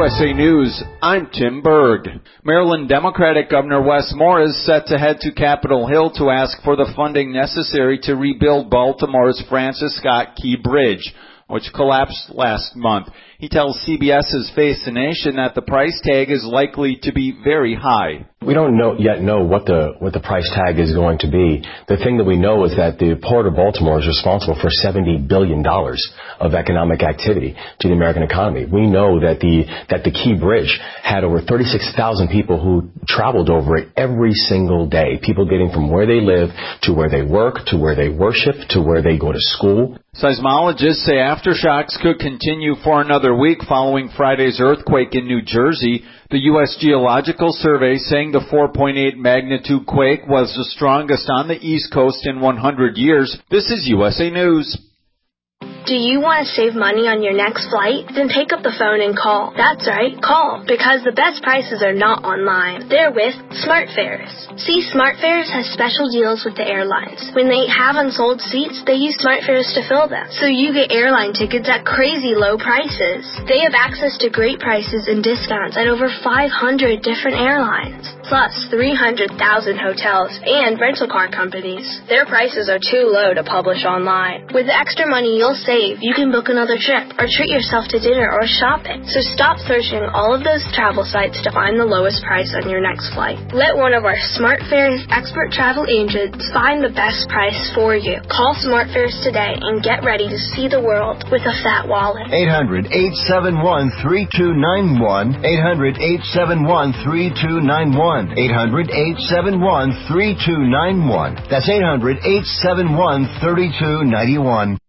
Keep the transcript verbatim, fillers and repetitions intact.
S A News, I'm Tim Berg. Maryland Democratic Governor Wes Moore is set to head to Capitol Hill to ask for the funding necessary to rebuild Baltimore's Francis Scott Key Bridge, which collapsed last month. He tells C B S's Face the Nation that the price tag is likely to be very high. We don't know, yet know what the what the price tag is going to be. The thing that we know is that the Port of Baltimore is responsible for seventy billion dollars of economic activity to the American economy. We know that the that the Key Bridge had over thirty-six thousand people who traveled over it every single day. People getting from where they live to where they work, to where they worship, to where they go to school. Seismologists say aftershocks could continue for another week following Friday's earthquake in New Jersey. The U S Geological Survey saying the four point eight magnitude quake was the strongest on the East Coast in one hundred years. This is U S A News. Do you want to save money on your next flight? Then pick up the phone and call. That's right, call, because the best prices are not online. They're with SmartFares. See, SmartFares has special deals with the airlines. When they have unsold seats, they use SmartFares to fill them. So you get airline tickets at crazy low prices. They have access to great prices and discounts at over five hundred different airlines, plus three hundred thousand hotels and rental car companies. Their prices are too low to publish online. With the extra money you'll save, you can book another trip or treat yourself to dinner or shopping. So stop searching all of those travel sites to find the lowest price on your next flight. Let one of our SmartFares expert travel agents find the best price for you. Call SmartFares today and get ready to see the world with a fat wallet. eight hundred, eight seven one, three two nine one. eight hundred, eight seven one, three two nine one. eight hundred, eight seven one, three two nine one. That's eight hundred, eight seven one, three two nine one.